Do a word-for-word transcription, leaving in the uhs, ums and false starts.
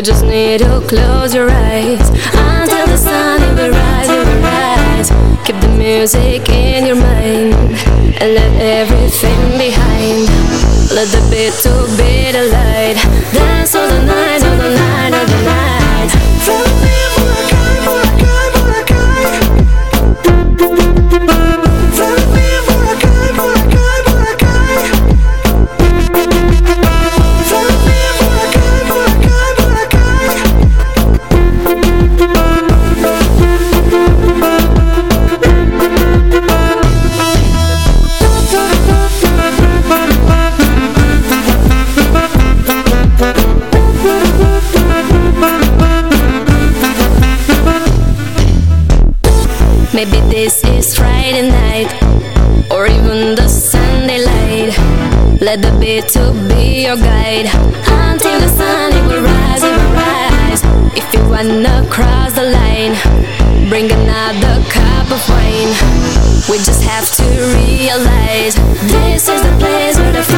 just need to close your eyes until the sun it will rise, it will rise. Keep the music in your mind and let everything behind. Let the beat to be the light. Dance all the night, all the night, all the night. Follow me, Boracay, Boracay, Boracay. Follow me, Boracay, Boracay, Boracay. Follow me, Boracay, Boracay, Boracay. Maybe this is Friday night, or even the Sunday light. Let the beat to be your guide until the sun it will rise, it will rise. If you wanna cross the line, bring another cup of wine. We just have to realize this is the place where the